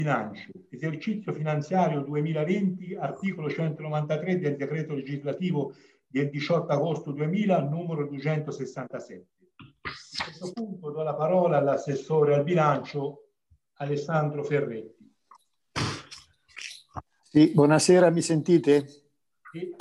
Bilancio, esercizio finanziario 2020, articolo 193 del decreto legislativo del 18 agosto 2000, numero 267. A questo punto do la parola all'assessore al bilancio Alessandro Ferretti. Sì, buonasera, mi sentite? Sì.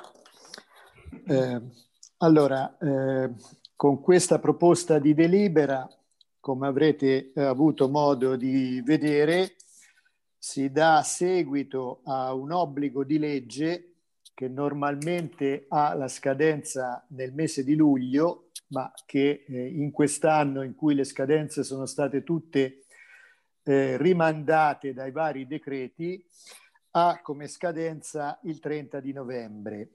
Allora, con questa proposta di delibera, come avrete avuto modo di vedere, si dà seguito a un obbligo di legge che normalmente ha la scadenza nel mese di luglio, ma che in quest'anno, in cui le scadenze sono state tutte rimandate dai vari decreti, ha come scadenza il 30 di novembre.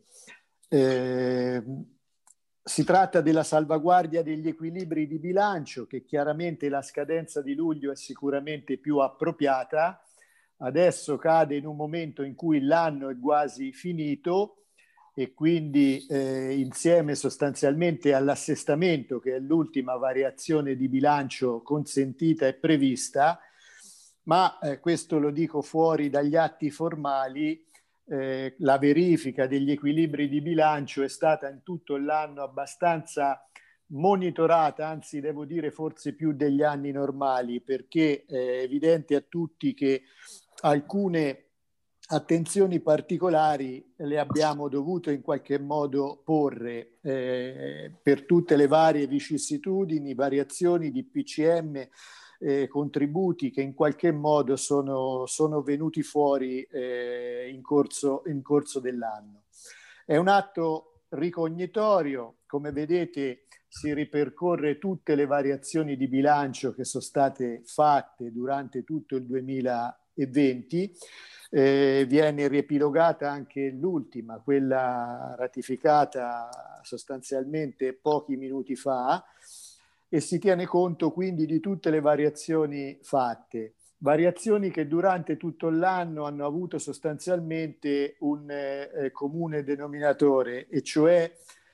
Si tratta della salvaguardia degli equilibri di bilancio, che chiaramente la scadenza di luglio è sicuramente più appropriata. Adesso cade in un momento in cui l'anno è quasi finito e quindi insieme sostanzialmente all'assestamento, che è l'ultima variazione di bilancio consentita e prevista, ma questo lo dico fuori dagli atti formali. La verifica degli equilibri di bilancio è stata in tutto l'anno abbastanza monitorata, anzi devo dire forse più degli anni normali, perché è evidente a tutti che alcune attenzioni particolari le abbiamo dovuto in qualche modo porre per tutte le varie vicissitudini, variazioni di PCM, contributi che in qualche modo sono venuti fuori in corso dell'anno. È un atto ricognitorio, come vedete si ripercorre tutte le variazioni di bilancio che sono state fatte durante tutto il 2020, viene riepilogata anche l'ultima, quella ratificata sostanzialmente pochi minuti fa, e si tiene conto quindi di tutte le variazioni fatte. Variazioni che durante tutto l'anno hanno avuto sostanzialmente un comune denominatore, e cioè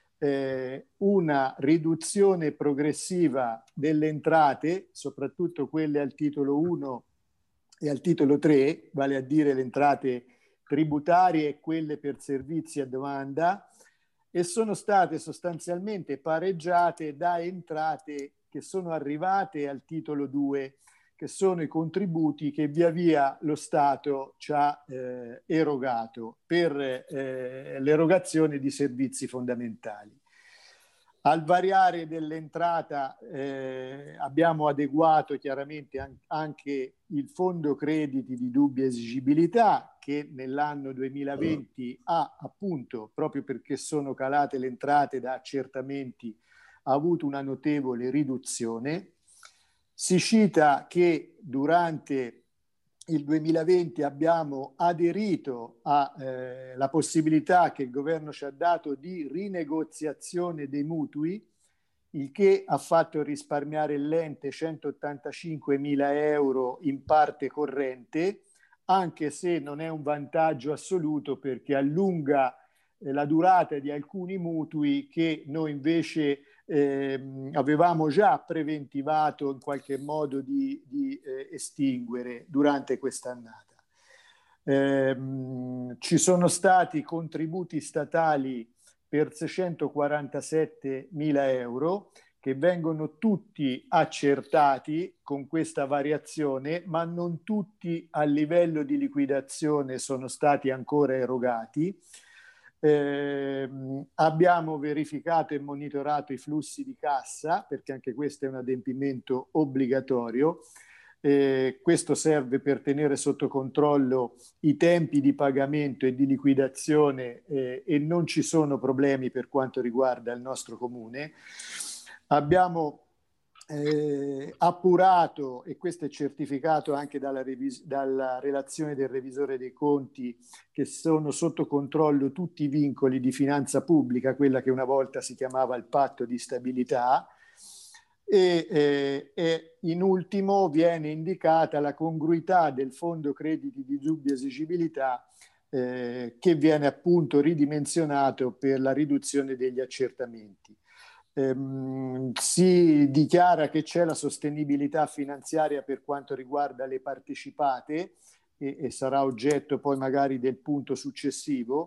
una riduzione progressiva delle entrate, soprattutto quelle al titolo 1 e al titolo 3, vale a dire le entrate tributarie e quelle per servizi a domanda, e sono state sostanzialmente pareggiate da entrate che sono arrivate al titolo 2, che sono i contributi che via via lo Stato ci ha erogato per l'erogazione di servizi fondamentali. Al variare dell'entrata abbiamo adeguato chiaramente anche il fondo crediti di dubbia esigibilità, che nell'anno 2020 ha, appunto, proprio perché sono calate le entrate da accertamenti, ha avuto una notevole riduzione. Si cita che durante il 2020 abbiamo aderito alla possibilità che il governo ci ha dato di rinegoziazione dei mutui, il che ha fatto risparmiare l'ente 185.000 euro in parte corrente, anche se non è un vantaggio assoluto, perché allunga la durata di alcuni mutui che noi invece avevamo già preventivato in qualche modo di estinguere durante quest'annata. Ci sono stati contributi statali per 647.000 euro che vengono tutti accertati con questa variazione, ma non tutti a livello di liquidazione sono stati ancora erogati. Abbiamo verificato e monitorato i flussi di cassa, perché anche questo è un adempimento obbligatorio. Questo serve per tenere sotto controllo i tempi di pagamento e di liquidazione e non ci sono problemi per quanto riguarda il nostro comune. Abbiamo appurato, e questo è certificato anche dalla relazione del revisore dei conti, che sono sotto controllo tutti i vincoli di finanza pubblica, quella che una volta si chiamava il patto di stabilità, e in ultimo viene indicata la congruità del fondo crediti di dubbia esigibilità che viene appunto ridimensionato per la riduzione degli accertamenti. Si dichiara che c'è la sostenibilità finanziaria per quanto riguarda le partecipate, e sarà oggetto poi magari del punto successivo,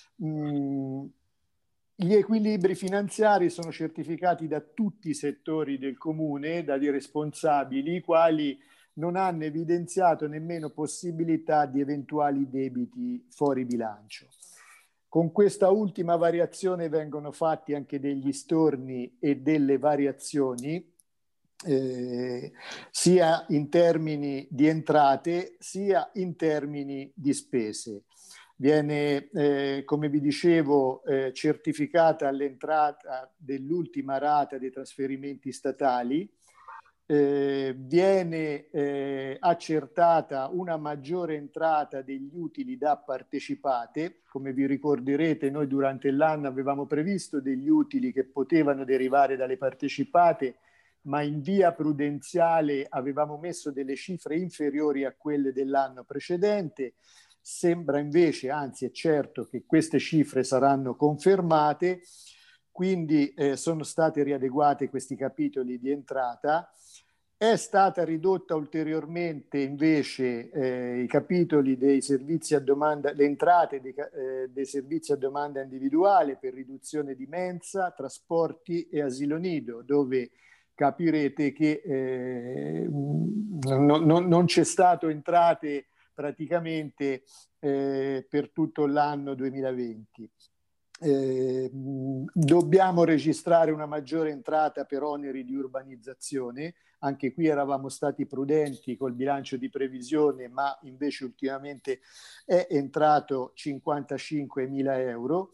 gli equilibri finanziari sono certificati da tutti i settori del comune, dai responsabili, i quali non hanno evidenziato nemmeno possibilità di eventuali debiti fuori bilancio. Con questa ultima variazione vengono fatti anche degli storni e delle variazioni, sia in termini di entrate sia in termini di spese. Viene, come vi dicevo, certificata l'entrata dell'ultima rata dei trasferimenti statali, viene accertata una maggiore entrata degli utili da partecipate. Come vi ricorderete, noi durante l'anno avevamo previsto degli utili che potevano derivare dalle partecipate, ma in via prudenziale avevamo messo delle cifre inferiori a quelle dell'anno precedente. Sembra invece, anzi è certo, che queste cifre saranno confermate, quindi sono state riadeguate questi capitoli di entrata. È stata ridotta ulteriormente invece i capitoli dei servizi a domanda, le entrate dei servizi a domanda individuale per riduzione di mensa, trasporti e asilo nido, dove capirete che non c'è stato entrate praticamente per tutto l'anno 2020. Dobbiamo registrare una maggiore entrata per oneri di urbanizzazione. Anche qui eravamo stati prudenti col bilancio di previsione, ma invece ultimamente è entrato 55.000 euro.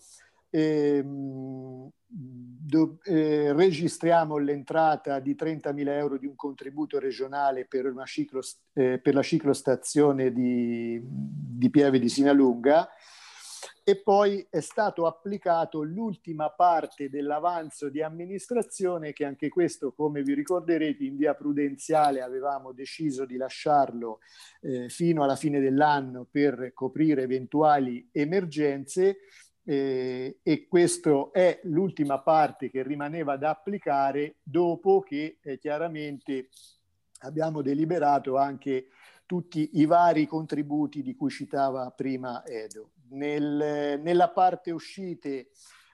Registriamo l'entrata di 30.000 euro di un contributo regionale per la ciclostazione di Pieve di Sinalunga, e poi è stato applicato l'ultima parte dell'avanzo di amministrazione, che anche questo, come vi ricorderete, in via prudenziale avevamo deciso di lasciarlo fino alla fine dell'anno per coprire eventuali emergenze. E questo è l'ultima parte che rimaneva da applicare dopo che chiaramente abbiamo deliberato anche tutti i vari contributi di cui citava prima Edo. Nella parte uscite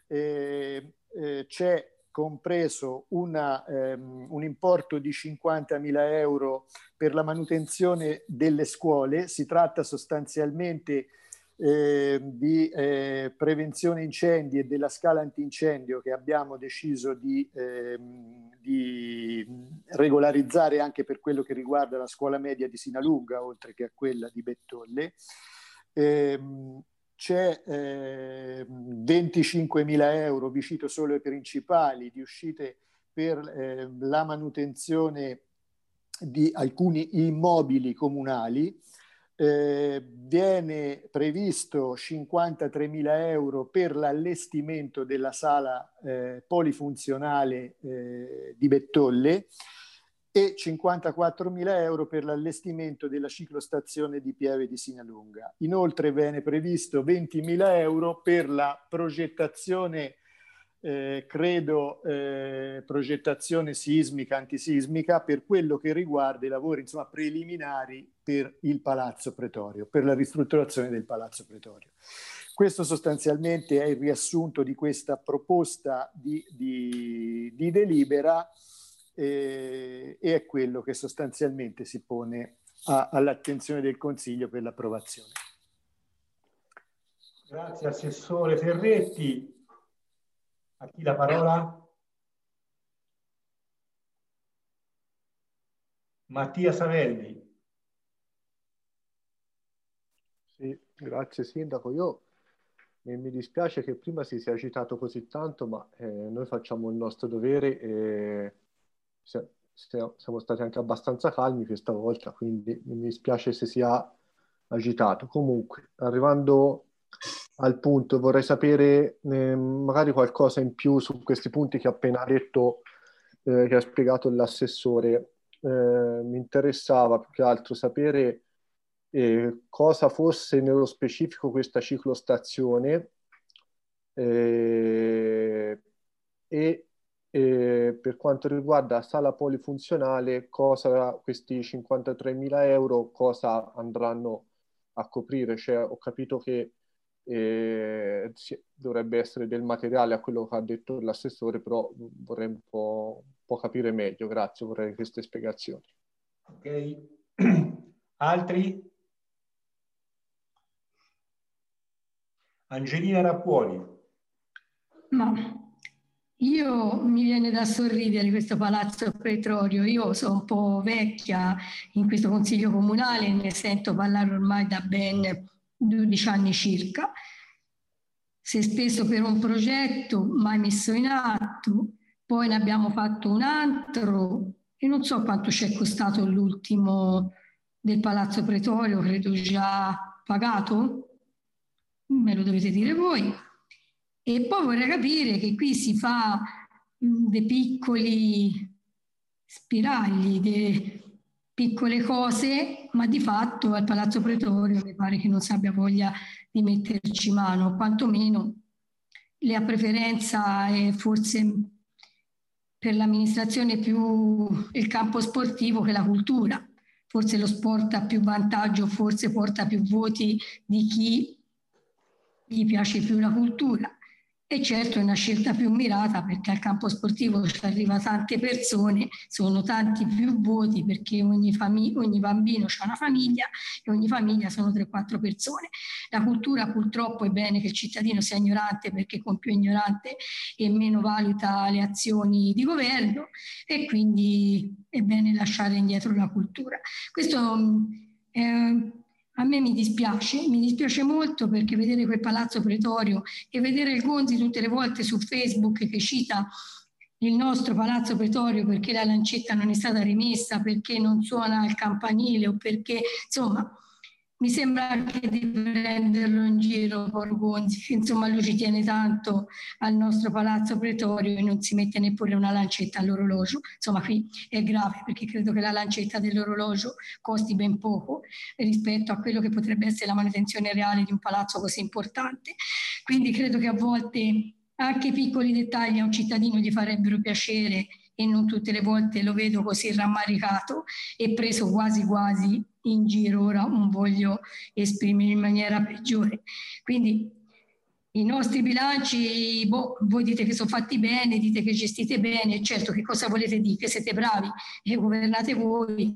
c'è compreso un importo di 50.000 euro per la manutenzione delle scuole. Si tratta sostanzialmente di prevenzione incendi e della scala antincendio che abbiamo deciso di regolarizzare anche per quello che riguarda la scuola media di Sinalunga, oltre che a quella di Bettolle. C'è 25.000 euro, vi cito solo i principali, di uscite per la manutenzione di alcuni immobili comunali. Viene previsto 53.000 euro per l'allestimento della sala polifunzionale di Bettolle e 54.000 euro per l'allestimento della ciclostazione di Pieve di Sinalunga. Inoltre viene previsto 20.000 euro per la progettazione progettazione sismica, antisismica, per quello che riguarda i lavori preliminari per il Palazzo Pretorio, per la ristrutturazione del Palazzo Pretorio. Questo sostanzialmente è il riassunto di questa proposta di delibera e è quello che sostanzialmente si pone all'attenzione del Consiglio per l'approvazione. Grazie Assessore Ferretti. A chi la parola? Mattia Savelli. Sì, grazie Sindaco. Mi dispiace che prima si sia agitato così tanto, ma noi facciamo il nostro dovere e siamo stati anche abbastanza calmi questa volta, quindi mi dispiace se sia agitato. Comunque, arrivando al punto, vorrei sapere magari qualcosa in più su questi punti che ha appena detto, che ha spiegato l'assessore. Mi interessava più che altro sapere cosa fosse nello specifico questa ciclostazione e per quanto riguarda la sala polifunzionale, questi 53.000 euro cosa andranno a coprire, cioè ho capito che dovrebbe essere del materiale a quello che ha detto l'assessore, però vorrei un po' capire meglio. Grazie, vorrei queste spiegazioni. Ok. Altri? Angelina Rappuoli. Ma mi viene da sorridere questo Palazzo Pretorio. Io sono un po' vecchia in questo Consiglio Comunale, ne sento parlare ormai da ben 12 anni circa. Si è speso per un progetto mai messo in atto, poi ne abbiamo fatto un altro e non so quanto ci è costato l'ultimo del Palazzo Pretorio, credo già pagato, me lo dovete dire voi. E poi vorrei capire che qui si fa dei piccoli spiragli, delle piccole cose, ma di fatto al Palazzo Pretorio mi pare che non si abbia voglia di metterci mano, quantomeno la preferenza è forse per l'amministrazione più il campo sportivo che la cultura. Forse lo sport ha più vantaggio, forse porta più voti di chi gli piace più la cultura. E certo è una scelta più mirata perché al campo sportivo ci arriva tante persone, sono tanti più voti perché ogni bambino ha una famiglia e ogni famiglia sono 3-4 persone. La cultura purtroppo è bene che il cittadino sia ignorante perché con più ignorante e meno valuta le azioni di governo e quindi è bene lasciare indietro la cultura. Questo a me mi dispiace molto perché vedere quel Palazzo Pretorio e vedere il Gonzi tutte le volte su Facebook che cita il nostro Palazzo Pretorio perché la lancetta non è stata rimessa, perché non suona il campanile o perché, insomma, mi sembra anche di prenderlo in giro, Paolo Gonzi, che insomma lui ci tiene tanto al nostro Palazzo Pretorio e non si mette neppure una lancetta all'orologio. Insomma, qui è grave perché credo che la lancetta dell'orologio costi ben poco rispetto a quello che potrebbe essere la manutenzione reale di un palazzo così importante. Quindi credo che a volte anche i piccoli dettagli a un cittadino gli farebbero piacere e non tutte le volte lo vedo così rammaricato e preso quasi quasi in giro. Ora non voglio esprimere in maniera peggiore. Quindi i nostri bilanci, voi dite che sono fatti bene, dite che gestite bene, certo, che cosa volete dire? Che siete bravi e governate voi.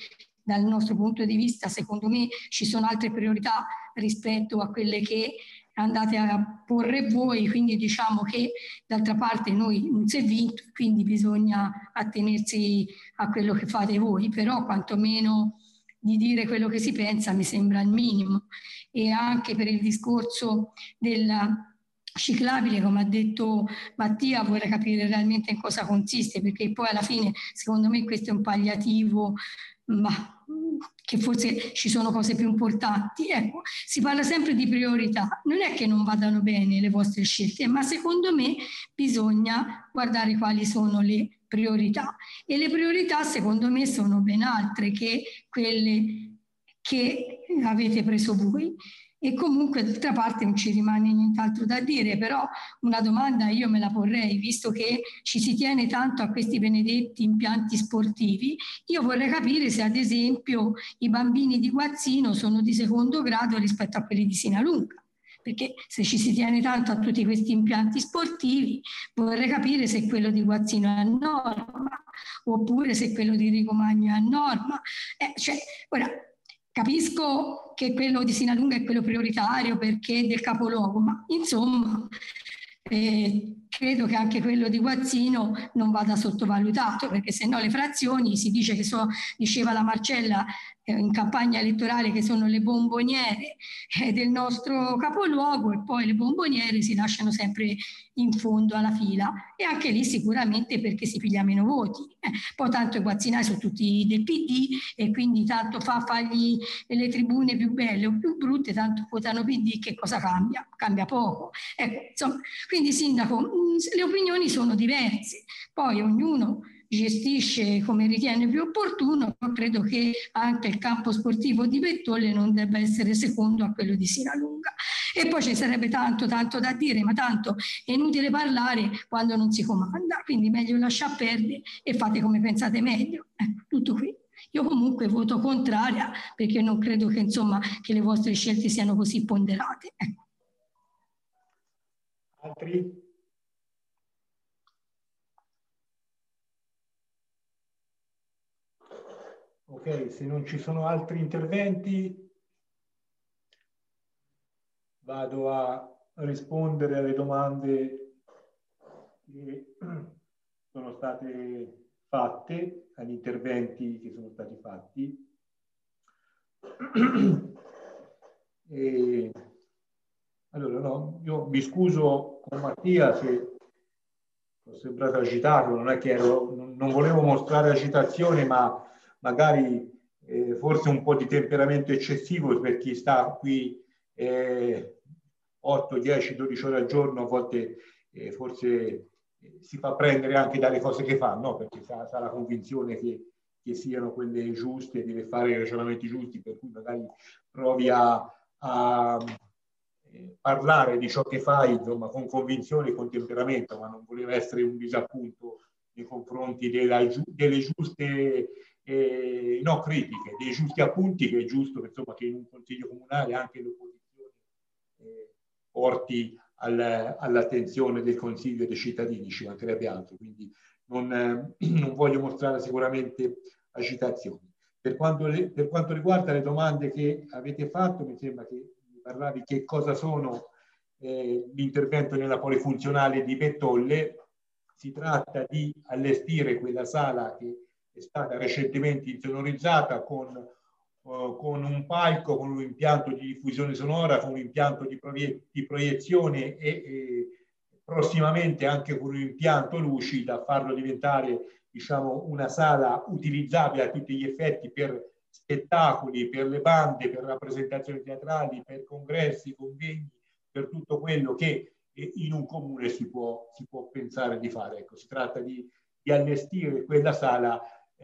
Dal nostro punto di vista, secondo me, ci sono altre priorità rispetto a quelle che andate a porre voi, quindi diciamo che d'altra parte noi non si è vinto, quindi bisogna attenersi a quello che fate voi, però quantomeno di dire quello che si pensa mi sembra il minimo. E anche per il discorso della ciclabile, come ha detto Mattia, vorrei capire realmente in cosa consiste, perché poi alla fine secondo me questo è un palliativo, ma che forse ci sono cose più importanti. Ecco, si parla sempre di priorità, non è che non vadano bene le vostre scelte, ma secondo me bisogna guardare quali sono le priorità e le priorità secondo me sono ben altre che quelle che avete preso voi. E comunque d'altra parte non ci rimane nient'altro da dire, però una domanda io me la porrei, visto che ci si tiene tanto a questi benedetti impianti sportivi, io vorrei capire se ad esempio i bambini di Guazzino sono di secondo grado rispetto a quelli di Sinalunga. Perché se ci si tiene tanto a tutti questi impianti sportivi, vorrei capire se quello di Guazzino è a norma, oppure se quello di Ricomagno è a norma. Ora, capisco che quello di Sinalunga è quello prioritario perché è del capoluogo, ma insomma credo che anche quello di Guazzino non vada sottovalutato, perché se no le frazioni si dice che diceva la Marcella in campagna elettorale che sono le bomboniere del nostro capoluogo e poi le bomboniere si lasciano sempre in fondo alla fila e anche lì sicuramente perché si piglia meno voti. Poi tanto i guazzinai sono tutti del PD e quindi tanto fargli le tribune più belle o più brutte, tanto votano PD, che cosa cambia? Cambia poco. Ecco, insomma, quindi Sindaco, le opinioni sono diverse, poi ognuno gestisce come ritiene più opportuno, ma credo che anche il campo sportivo di Bettolle non debba essere secondo a quello di Sinalunga. E poi ci sarebbe tanto da dire, ma tanto è inutile parlare quando non si comanda, quindi meglio lasciar perdere e fate come pensate meglio. Ecco, tutto qui. Io comunque voto contraria perché non credo che, insomma, che le vostre scelte siano così ponderate. Ecco. Altri? Ok, se non ci sono altri interventi, vado a rispondere alle domande che sono state fatte, agli interventi che sono stati fatti. E, allora, no, io mi scuso con Mattia se ho sembrato agitato, non è che non volevo mostrare agitazione, ma magari forse un po' di temperamento eccessivo per chi sta qui 8, 10, 12 ore al giorno, a volte forse si fa prendere anche dalle cose che fa, no? Perché sa la convinzione che siano quelle giuste, deve fare i ragionamenti giusti, per cui magari provi a parlare di ciò che fai, insomma, con convinzione e con temperamento, ma non voleva essere un disappunto nei confronti delle giuste no, critiche, dei giusti appunti, che è giusto insomma, che in un consiglio comunale anche l'opposizione porti all'attenzione del consiglio e dei cittadini, ci mancherebbe altro, quindi non voglio mostrare sicuramente agitazione. Per quanto riguarda le domande che avete fatto, mi sembra che mi parlavi che cosa sono l'intervento nella polifunzionale di Bettolle. Si tratta di allestire quella sala che è stata recentemente insonorizzata con un palco, con un impianto di diffusione sonora, con un impianto di proiezione e prossimamente anche con un impianto luci da farlo diventare, diciamo, una sala utilizzabile a tutti gli effetti per spettacoli, per le bande, per rappresentazioni teatrali, per congressi, convegni, per tutto quello che in un comune si può pensare di fare. Ecco, si tratta di allestire quella sala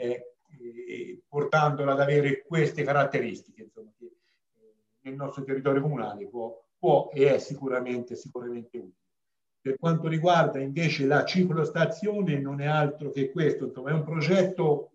portandola ad avere queste caratteristiche, insomma, che nel nostro territorio comunale può e è sicuramente utile. Per quanto riguarda invece la ciclostazione, non è altro che questo, insomma, è un progetto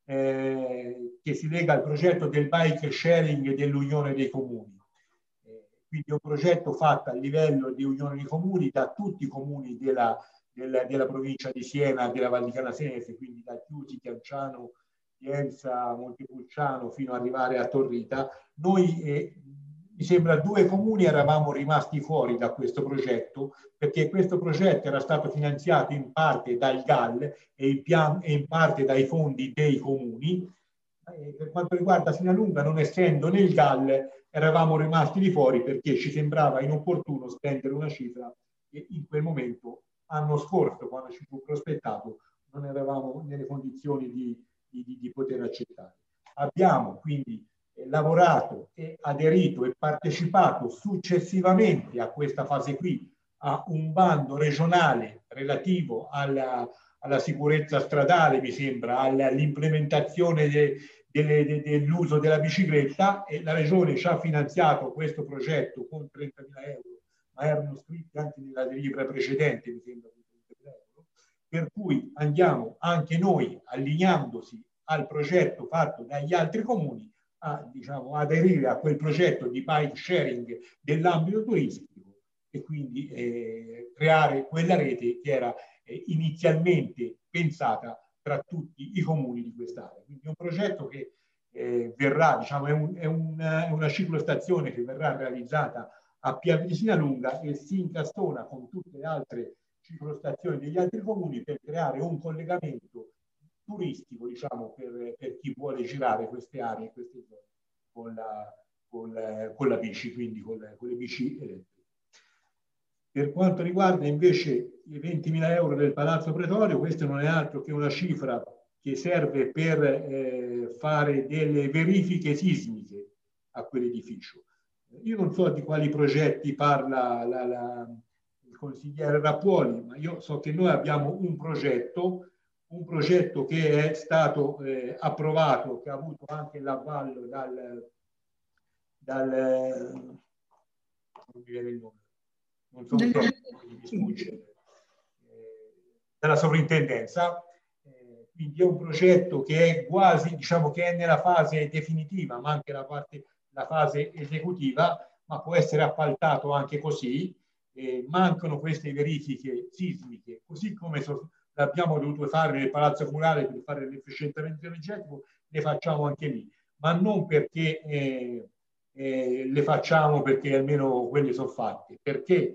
che si lega al progetto del bike sharing dell'Unione dei Comuni. Quindi è un progetto fatto a livello di Unione dei Comuni da tutti i comuni della provincia di Siena, della Val di Canasese, quindi da Chiusi, Chianciano, Pienza, Montepulciano fino ad arrivare a Torrita. Noi, mi sembra, 2 comuni eravamo rimasti fuori da questo progetto, perché questo progetto era stato finanziato in parte dal GAL e in parte dai fondi dei comuni. Per quanto riguarda Sinalunga, non essendo nel GAL, eravamo rimasti di fuori perché ci sembrava inopportuno spendere una cifra che in quel momento, l'anno scorso, quando ci fu prospettato, non eravamo nelle condizioni di poter accettare. Abbiamo quindi lavorato e aderito e partecipato successivamente a questa fase qui a un bando regionale relativo alla sicurezza stradale, mi sembra, all'implementazione dell'uso della bicicletta, e la Regione ci ha finanziato questo progetto con 30.000 euro, ma erano scritti anche nella delibera precedente, mi sembra, 30.000 euro, per cui andiamo anche noi, allineandosi al progetto fatto dagli altri comuni, a, diciamo, aderire a quel progetto di bike sharing dell'ambito turistico e quindi creare quella rete che era inizialmente pensata tra tutti i comuni di quest'area. Quindi è un progetto che verrà, diciamo, è una ciclostazione che verrà realizzata a Piave di Sinalunga e si incastona con tutte le altre ciclostazioni degli altri comuni per creare un collegamento turistico, diciamo, per chi vuole girare queste aree, queste zone con la bici, quindi con le bici elettriche. Per quanto riguarda invece i 20.000 euro del Palazzo Pretorio, questo non è altro che una cifra che serve per fare delle verifiche sismiche a quell'edificio. Io non so di quali progetti parla il consigliere Rappuoli, ma io so che noi abbiamo un progetto che è stato approvato, che ha avuto anche l'avallo non mi viene il nome, non so se mi sfugge, dalla sovrintendenza, quindi è un progetto che è quasi, diciamo che è nella fase definitiva, ma anche la fase esecutiva, ma può essere appaltato anche così. Mancano queste verifiche sismiche, così come l'abbiamo dovuto fare nel Palazzo Comunale per fare l'efficientamento energetico, le facciamo anche lì, ma non perché le facciamo perché almeno quelle sono fatte, perché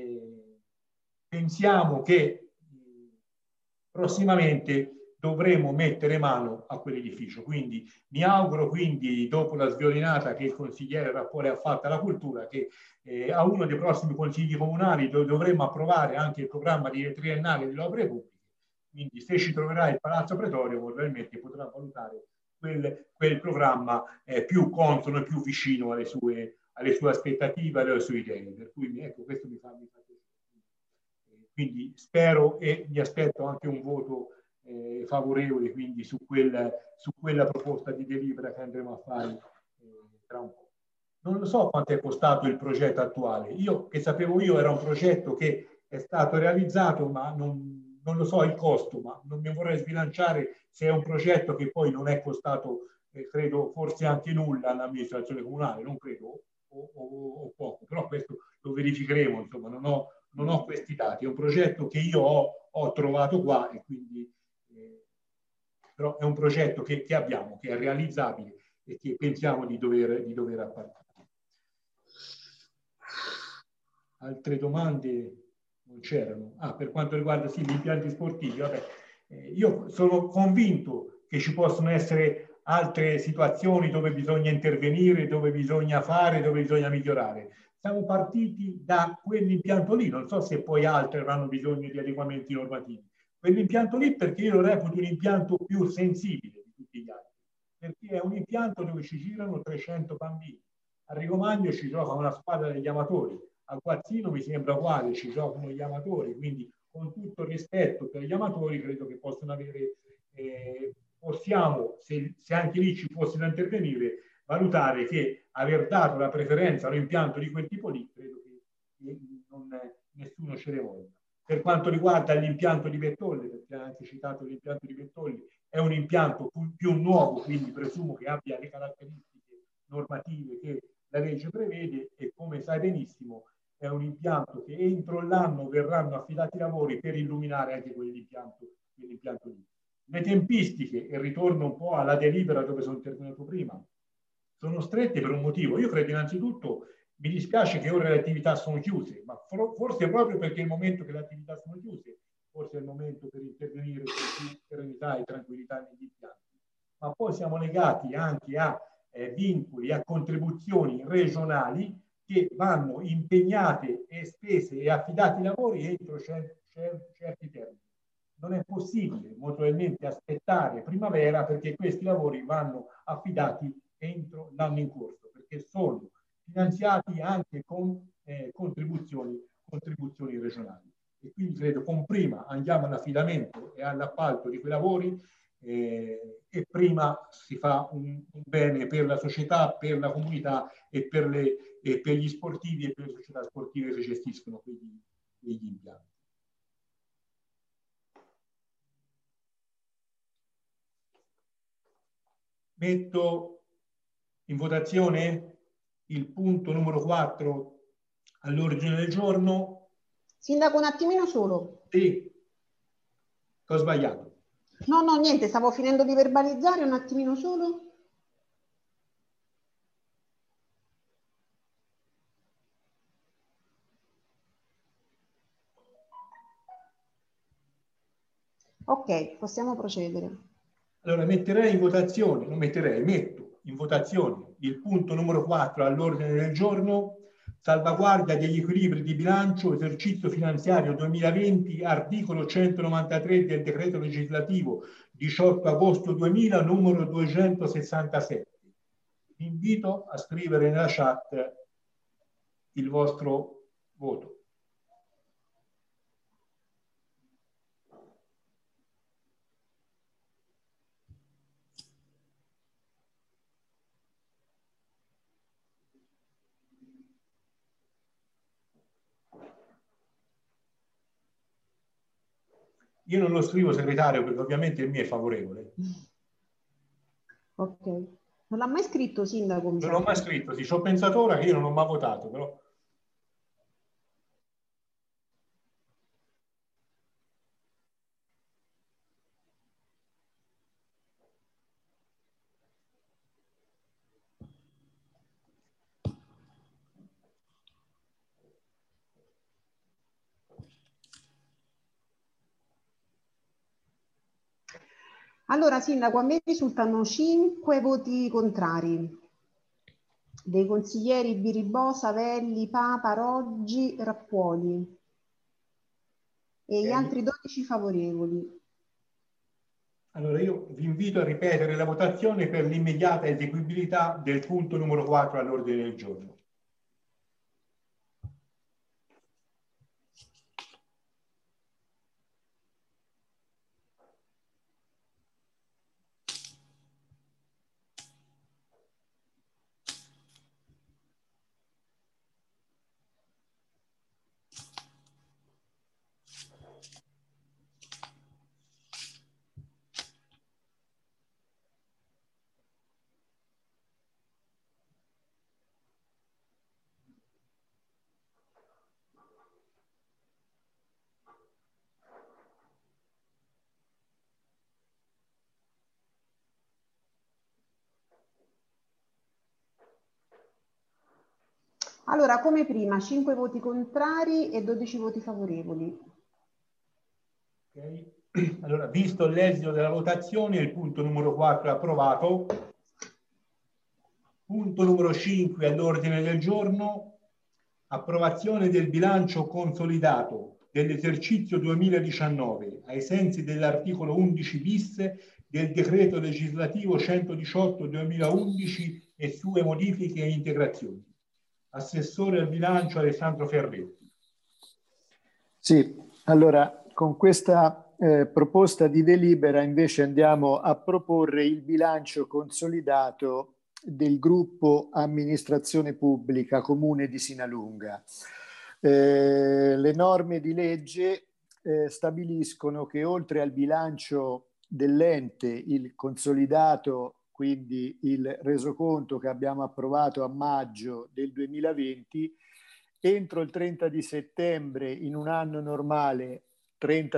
pensiamo che prossimamente dovremo mettere mano a quell'edificio. Quindi mi auguro, quindi, dopo la sviolinata che il consigliere Rappore ha fatto alla cultura, che a uno dei prossimi consigli comunali dovremmo approvare anche il programma di triennale delle opere pubbliche. Quindi se ci troverà il Palazzo Pretorio, probabilmente potrà valutare quel programma più consono e più vicino alle sue aspettative, alle sue idee. Per cui ecco, questo mi fa piacere. Quindi spero e mi aspetto anche un voto favorevole quindi su quella proposta di delibera che andremo a fare tra un po'. Non lo so quanto è costato il progetto attuale. Io che sapevo io era un progetto che è stato realizzato, ma non lo so il costo, ma non mi vorrei sbilanciare se è un progetto che poi non è costato, credo, forse anche nulla all'amministrazione comunale, non credo, o poco, però questo lo verificheremo, insomma, non ho questi dati. È un progetto che io ho trovato qua e quindi però è un progetto che abbiamo, che è realizzabile e che pensiamo di dover appartire. Altre domande non c'erano. Per quanto riguarda sì, gli impianti sportivi, vabbè, io sono convinto che ci possono essere altre situazioni dove bisogna intervenire, dove bisogna fare, dove bisogna migliorare. Siamo partiti da quell'impianto lì, non so se poi altre avranno bisogno di adeguamenti normativi. Quell'impianto lì perché io lo reputo un impianto più sensibile di tutti gli altri, perché è un impianto dove ci girano 300 bambini. A Rigomagno ci gioca una squadra degli amatori, a Guazzino mi sembra uguale, ci giocano gli amatori, quindi con tutto il rispetto per gli amatori credo che possono avere, possiamo, se anche lì ci fossero intervenire, valutare che aver dato la preferenza all'impianto di quel tipo lì, credo che nessuno ce ne voglia. Per quanto riguarda l'impianto di Bettolli, perché ha anche citato l'impianto di Bettolli, è un impianto più nuovo, quindi presumo che abbia le caratteristiche normative che la legge prevede e come sai benissimo è un impianto che entro l'anno verranno affidati lavori per illuminare anche quell'impianto lì. Le tempistiche, e ritorno un po' alla delibera dove sono intervenuto prima, sono strette per un motivo. Io credo innanzitutto, mi dispiace che ora le attività sono chiuse, ma forse proprio perché è il momento che le attività sono chiuse, forse è il momento per intervenire con più serenità e tranquillità negli impianti. Ma poi siamo legati anche a vincoli, a contribuzioni regionali che vanno impegnate e spese e affidati i lavori entro certi termini. Non è possibile molto probabilmente aspettare primavera perché questi lavori vanno affidati entro l'anno in corso, perché sono finanziati anche con contribuzioni regionali. E quindi credo con prima andiamo all'affidamento e all'appalto di quei lavori e prima si fa un bene per la società, per la comunità e per gli sportivi e per le società sportive che gestiscono quegli impianti. Metto in votazione il punto numero 4 all'ordine del giorno. Sindaco, un attimino solo. Sì, ho sbagliato. No, niente, stavo finendo di verbalizzare, un attimino solo. Ok, possiamo procedere. Allora, metto in votazione il punto numero 4 all'ordine del giorno, salvaguardia degli equilibri di bilancio, esercizio finanziario 2020, articolo 193 del decreto legislativo 18 agosto 2000, numero 267. Vi invito a scrivere nella chat il vostro voto. Io non lo scrivo, segretario, perché ovviamente il mio è favorevole. Ok. Non l'ha mai scritto, sindaco? Non l'ho mai scritto, sì, ci ho pensato ora che io non ho mai votato, però... Allora, sindaco, a me risultano 5 voti contrari dei consiglieri Biribò, Savelli, Papa, Roggi, Rappuoli e gli altri 12 favorevoli. Allora io vi invito a ripetere la votazione per l'immediata eseguibilità del punto numero 4 all'ordine del giorno. Allora, come prima, 5 voti contrari e 12 voti favorevoli. Okay. Allora, visto l'esito della votazione, il punto numero 4 è approvato. Punto numero 5 all'ordine del giorno, approvazione del bilancio consolidato dell'esercizio 2019 ai sensi dell'articolo 11 bis del decreto legislativo 118/2011 e sue modifiche e integrazioni. Assessore al bilancio Alessandro Ferretti. Sì, allora con questa proposta di delibera invece andiamo a proporre il bilancio consolidato del gruppo amministrazione pubblica comune di Sinalunga. Le norme di legge stabiliscono che oltre al bilancio dell'ente, il consolidato, quindi il resoconto che abbiamo approvato a maggio del 2020, entro il 30 di settembre in un anno normale, 30